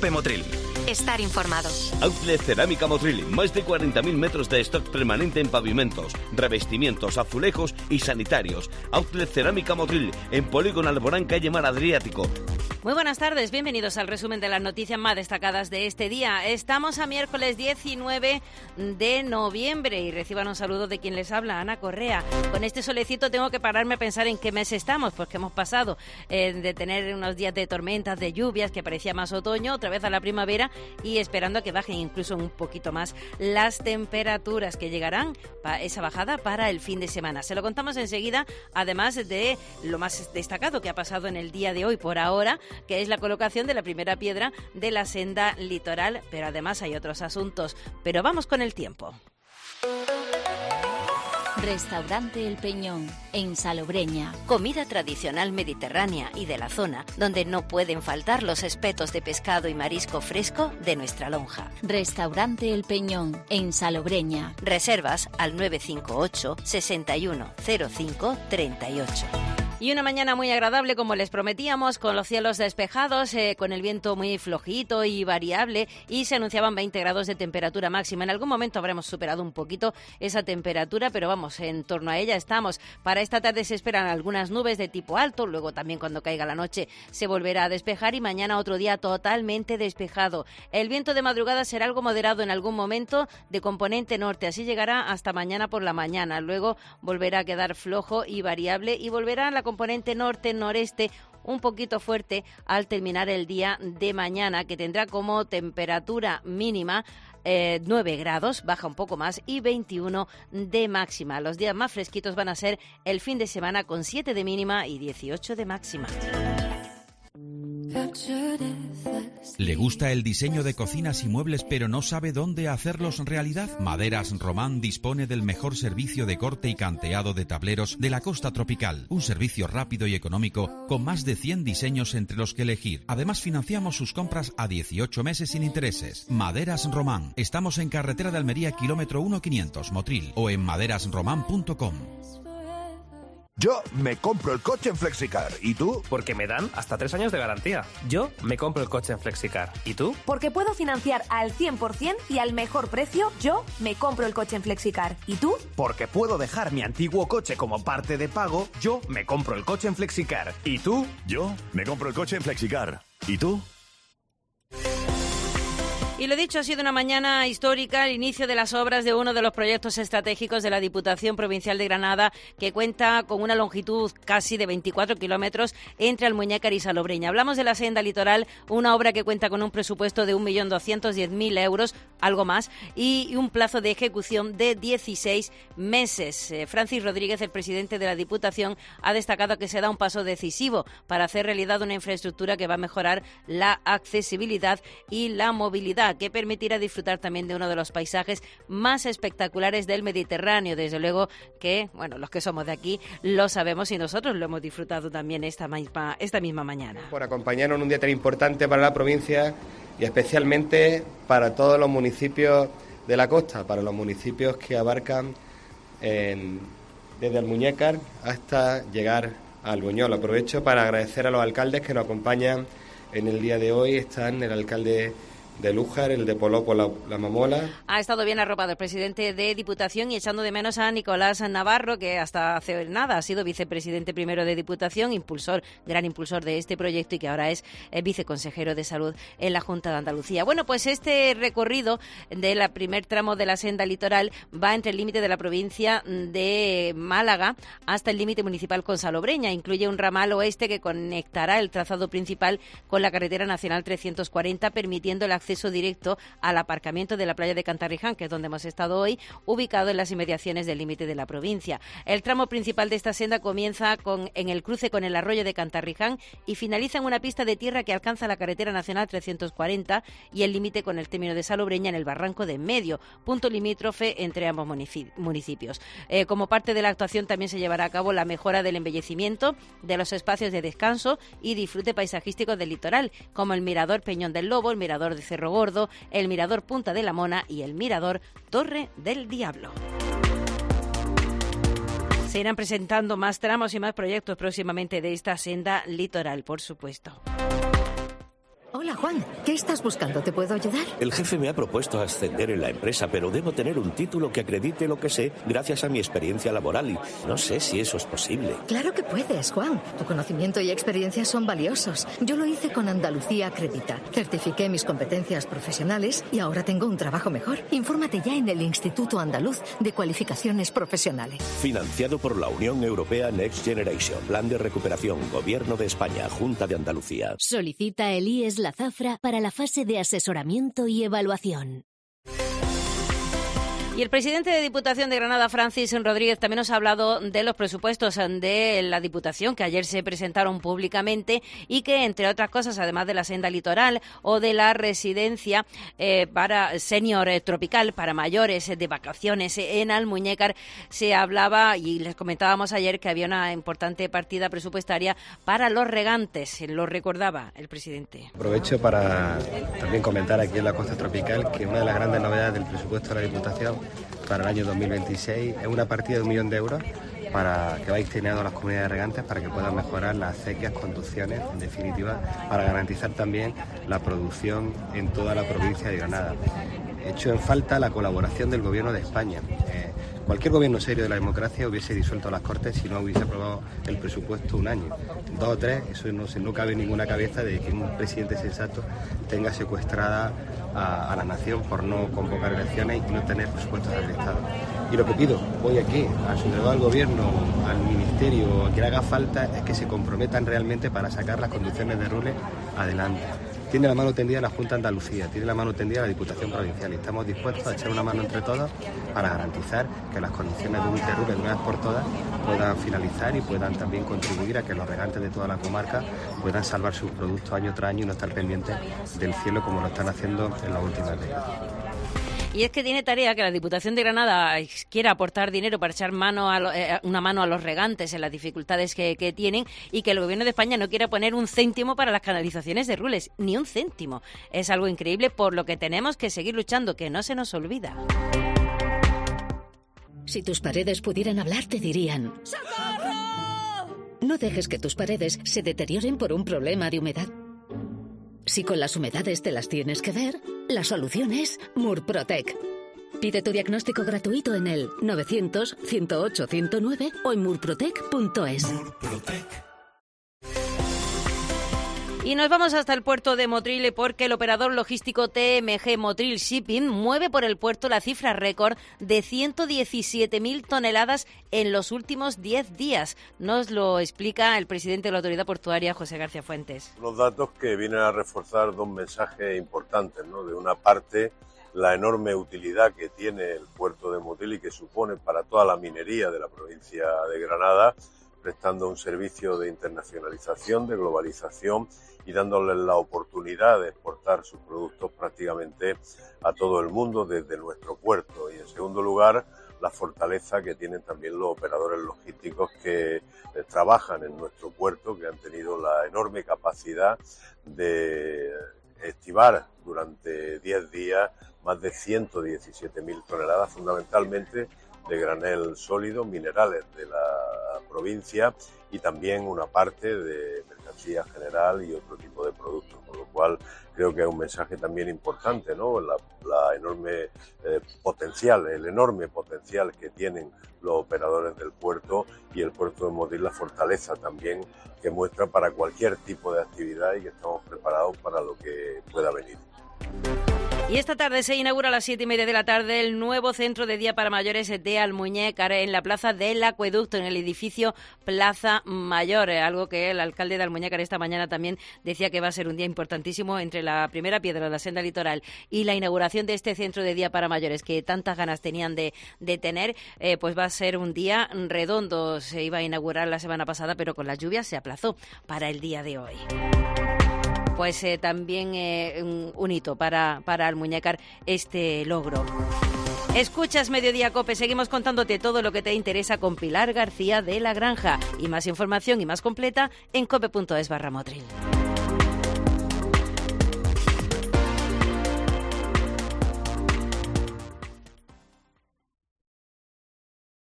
Cope Motril. Estar informado. Outlet Cerámica Motril, más de 40.000 metros de stock permanente en pavimentos, revestimientos, azulejos y sanitarios. Outlet Cerámica Motril, en Polígono Alborán, calle Mar Adriático. Muy buenas tardes, bienvenidos al resumen de las noticias más destacadas de este día. Estamos a miércoles 19 de noviembre y reciban un saludo de quien les habla, Ana Correa. Con este solecito tengo que pararme a pensar en qué mes estamos, porque hemos pasado de tener unos días de tormentas, de lluvias, que parecía más otoño, otra vez a la primavera, y esperando a que bajen incluso un poquito más las temperaturas, que llegarán esa bajada para el fin de semana. Se lo contamos enseguida, además de lo más destacado que ha pasado en el día de hoy por ahora, que es la colocación de la primera piedra de la senda litoral, pero además hay otros asuntos. Pero vamos con el tiempo. Restaurante El Peñón, en Salobreña. Comida tradicional mediterránea y de la zona, donde no pueden faltar los espetos de pescado y marisco fresco de nuestra lonja. Restaurante El Peñón, en Salobreña. Reservas al 958 61 05 38. Y una mañana muy agradable, como les prometíamos, con los cielos despejados, con el viento muy flojito y variable, y se anunciaban 20 grados de temperatura máxima. En algún momento habremos superado un poquito esa temperatura, pero vamos, en torno a ella estamos. Para esta tarde se esperan algunas nubes de tipo alto, luego también cuando caiga la noche se volverá a despejar, y mañana otro día totalmente despejado. El viento de madrugada será algo moderado en algún momento, de componente norte, así llegará hasta mañana por la mañana. Luego volverá a quedar flojo y variable, y volverá a la componente norte-noreste un poquito fuerte al terminar el día de mañana, que tendrá como temperatura mínima 9 grados, baja un poco más, y 21 de máxima. Los días más fresquitos van a ser el fin de semana, con 7 de mínima y 18 de máxima. ¿Le gusta el diseño de cocinas y muebles pero no sabe dónde hacerlos realidad? Maderas Román dispone del mejor servicio de corte y canteado de tableros de la costa tropical. Un servicio rápido y económico con más de 100 diseños entre los que elegir. Además, financiamos sus compras a 18 meses sin intereses. Maderas Román. Estamos en carretera de Almería, kilómetro 1500, Motril, o en maderasroman.com. Yo me compro el coche en Flexicar. ¿Y tú? Porque me dan hasta 3 años de garantía. Yo me compro el coche en Flexicar. ¿Y tú? Porque puedo financiar al 100% y al mejor precio. Yo me compro el coche en Flexicar. ¿Y tú? Porque puedo dejar mi antiguo coche como parte de pago. Yo me compro el coche en Flexicar. ¿Y tú? Yo me compro el coche en Flexicar. ¿Y tú? Y lo dicho, ha sido una mañana histórica, el inicio de las obras de uno de los proyectos estratégicos de la Diputación Provincial de Granada, que cuenta con una longitud casi de 24 kilómetros entre Almuñécar y Salobreña. Hablamos de la senda litoral, una obra que cuenta con un presupuesto de 1.210.000 euros, algo más, y un plazo de ejecución de 16 meses. Francis Rodríguez, el presidente de la Diputación, ha destacado que se da un paso decisivo para hacer realidad una infraestructura que va a mejorar la accesibilidad y la movilidad, que permitirá disfrutar también de uno de los paisajes más espectaculares del Mediterráneo. Desde luego que, bueno, los que somos de aquí lo sabemos, y nosotros lo hemos disfrutado también esta misma mañana. Por acompañarnos en un día tan importante para la provincia y especialmente para todos los municipios de la costa, para los municipios que abarcan desde Almuñécar hasta llegar a Albuñol. Aprovecho para agradecer a los alcaldes que nos acompañan en el día de hoy. Están el alcalde de Lújar, el de Polopo, la Mamola. Ha estado bien arropado el presidente de Diputación, y echando de menos a Nicolás Navarro, que hasta hace nada ha sido vicepresidente primero de Diputación, gran impulsor de este proyecto, y que ahora es viceconsejero de Salud en la Junta de Andalucía. Bueno, pues este recorrido del primer tramo de la senda litoral va entre el límite de la provincia de Málaga hasta el límite municipal con Salobreña. Incluye un ramal oeste que conectará el trazado principal con la carretera nacional 340, permitiendo el acceso directo al aparcamiento de la playa de Cantarriján, que es donde hemos estado hoy, ubicado en las inmediaciones del límite de la provincia. El tramo principal de esta senda comienza en el cruce con el arroyo de Cantarriján y finaliza en una pista de tierra que alcanza la carretera nacional 340 y el límite con el término de Salobreña en el barranco de Medio, punto limítrofe entre ambos municipios. Como parte de la actuación también se llevará a cabo la mejora del embellecimiento de los espacios de descanso y disfrute paisajístico del litoral, como el mirador Peñón del Lobo, el mirador de Cerro Gordo, el mirador Punta de la Mona y el mirador Torre del Diablo. Se irán presentando más tramos y más proyectos próximamente de esta senda litoral, por supuesto. Hola, Juan. ¿Qué estás buscando? ¿Te puedo ayudar? El jefe me ha propuesto ascender en la empresa, pero debo tener un título que acredite lo que sé gracias a mi experiencia laboral y no sé si eso es posible. Claro que puedes, Juan. Tu conocimiento y experiencia son valiosos. Yo lo hice con Andalucía Acredita. Certifiqué mis competencias profesionales y ahora tengo un trabajo mejor. Infórmate ya en el Instituto Andaluz de Cualificaciones Profesionales. Financiado por la Unión Europea Next Generation. Plan de recuperación. Gobierno de España. Junta de Andalucía. Solicita el IES La Zafra para la fase de asesoramiento y evaluación. Y el presidente de Diputación de Granada, Francis Rodríguez, también nos ha hablado de los presupuestos de la Diputación que ayer se presentaron públicamente y que, entre otras cosas, además de la senda litoral o de la residencia para senior tropical, para mayores de vacaciones en Almuñécar, se hablaba y les comentábamos ayer que había una importante partida presupuestaria para los regantes. Lo recordaba el presidente. Aprovecho para también comentar aquí en la costa tropical que una de las grandes novedades del presupuesto de la Diputación para el año 2026 es una partida de 1 millón de euros para que va destinado a las comunidades regantes para que puedan mejorar las acequias, conducciones, en definitiva, para garantizar también la producción en toda la provincia de Granada. He hecho en falta la colaboración del Gobierno de España. Cualquier gobierno serio de la democracia hubiese disuelto las Cortes si no hubiese aprobado el presupuesto un año. 2 o 3, eso no cabe en ninguna cabeza de que un presidente sensato tenga secuestrada a la nación por no convocar elecciones y no tener presupuestos del Estado. Y lo que pido hoy aquí, a su delegado al Gobierno, al Ministerio, a quien haga falta, es que se comprometan realmente para sacar las conducciones de Rules adelante. Tiene la mano tendida la Junta de Andalucía, tiene la mano tendida la Diputación Provincial y estamos dispuestos a echar una mano entre todos para garantizar que las condiciones de un Rules de una vez por todas puedan finalizar y puedan también contribuir a que los regantes de toda la comarca puedan salvar sus productos año tras año y no estar pendientes del cielo como lo están haciendo en las últimas décadas. Y es que tiene tarea que la Diputación de Granada quiera aportar dinero para echar una mano a los regantes en las dificultades que tienen y que el Gobierno de España no quiera poner un céntimo para las canalizaciones de Rules, ni un céntimo. Es algo increíble por lo que tenemos que seguir luchando, que no se nos olvida. Si tus paredes pudieran hablar, te dirían: ¡socorro! No dejes que tus paredes se deterioren por un problema de humedad. Si con las humedades te las tienes que ver, la solución es Murprotec. Pide tu diagnóstico gratuito en el 900-108-109 o en murprotec.es. Y nos vamos hasta el puerto de Motril porque el operador logístico TMG Motril Shipping mueve por el puerto la cifra récord de 117.000 toneladas en los últimos 10 días. Nos lo explica el presidente de la Autoridad Portuaria, José García Fuentes. Unos datos que vienen a reforzar 2 mensajes importantes, ¿no? De una parte, la enorme utilidad que tiene el puerto de Motril y que supone para toda la minería de la provincia de Granada, prestando un servicio de internacionalización, de globalización y dándoles la oportunidad de exportar sus productos prácticamente a todo el mundo desde nuestro puerto. Y en segundo lugar, la fortaleza que tienen también los operadores logísticos que trabajan en nuestro puerto, que han tenido la enorme capacidad de estivar durante 10 días más de 117.000 toneladas, fundamentalmente de granel sólido, minerales de la provincia y también una parte de mercancía general y otro tipo de productos, con lo cual creo que es un mensaje también importante, ¿no? La enorme potencial, el enorme potencial que tienen los operadores del puerto y el puerto de Motril, la fortaleza también que muestra para cualquier tipo de actividad y que estamos preparados para lo que pueda venir. Y esta tarde se inaugura a las 7:30 de la tarde el nuevo centro de día para mayores de Almuñécar en la plaza del Acueducto, en el edificio Plaza Mayor, algo que el alcalde de Almuñécar esta mañana también decía que va a ser un día importantísimo entre la primera piedra de la senda litoral y la inauguración de este centro de día para mayores que tantas ganas tenían de tener, pues va a ser un día redondo. Se iba a inaugurar la semana pasada, pero con las lluvias se aplazó para el día de hoy. Pues también un hito para Almuñécar este logro. Escuchas Mediodía COPE, seguimos contándote todo lo que te interesa con Pilar García de la Granja y más información y más completa en cope.es/Motril.